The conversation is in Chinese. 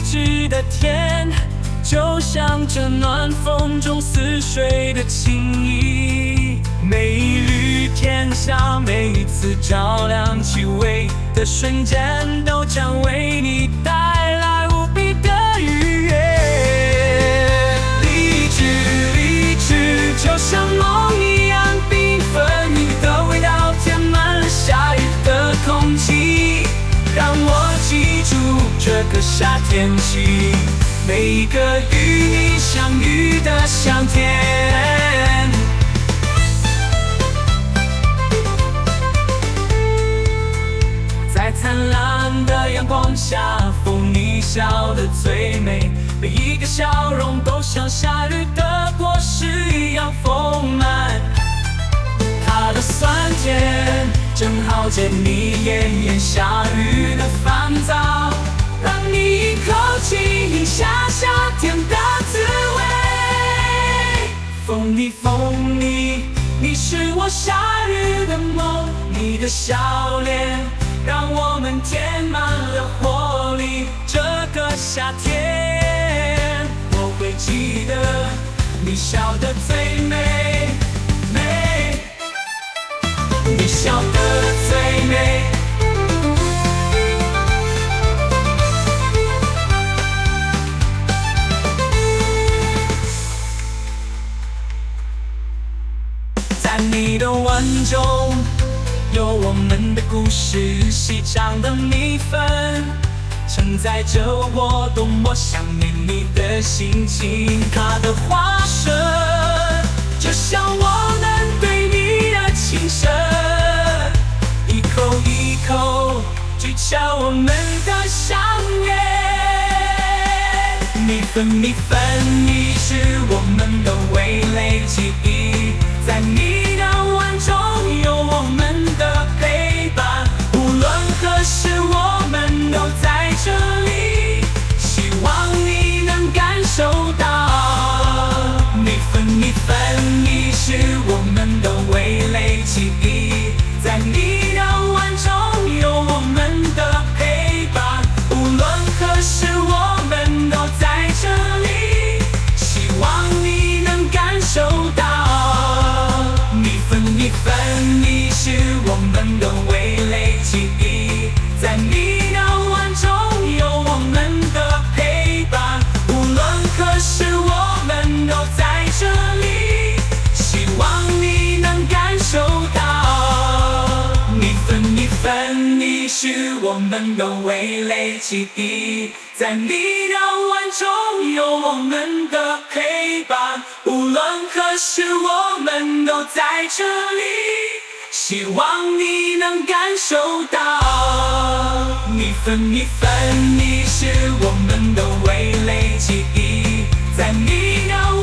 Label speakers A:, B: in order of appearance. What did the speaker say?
A: 致的甜，就像这暖风中似水的情谊。每一缕天下，每一次照亮气味的瞬间，都将为你带来无比的愉悦。荔枝，荔枝，就像梦一样缤纷，你的味道填满了夏日的空气，让我记住这个夏天起每一个与你相遇的香甜。在灿烂的阳光下，逢你笑得最美，每一个笑容都像夏日的果实一样丰满。它的酸甜正好解你炎炎夏日的烦躁，让你一口气饮下夏天的滋味。蜂蜜，蜂蜜，你是我夏日的梦，你的笑脸让我们填满了活力。这个夏天，我会记得你笑得最美，美，你笑得最美。在你的碗中有我们的故事，细长的蜜粉承载着我多么想念你的心情。它的花舌就像我们对你的情深，一口一口咀嚼我们的相约。蜜粉，蜜粉，你是我们的味蕾记忆，在你的碗中有我们的陪伴，无论何时我们都在这里，希望你能感受到。蜜粉，蜜粉，你是我们的味蕾记忆，在你的碗中有我们的陪伴，无论何时我们都在这里，希望你能感受到。蜜粉，蜜粉，你是我们的味蕾记忆，在你的碗中有我们的陪伴，无论何时我们都在这里，希望你能感受到。蜜粉，蜜粉，你是我们的味蕾记忆，在你的碗中有我们的陪伴，无论何时我们都在这里，希望你能感受到。蜜粉，蜜粉，你是我们的味蕾记忆，在你的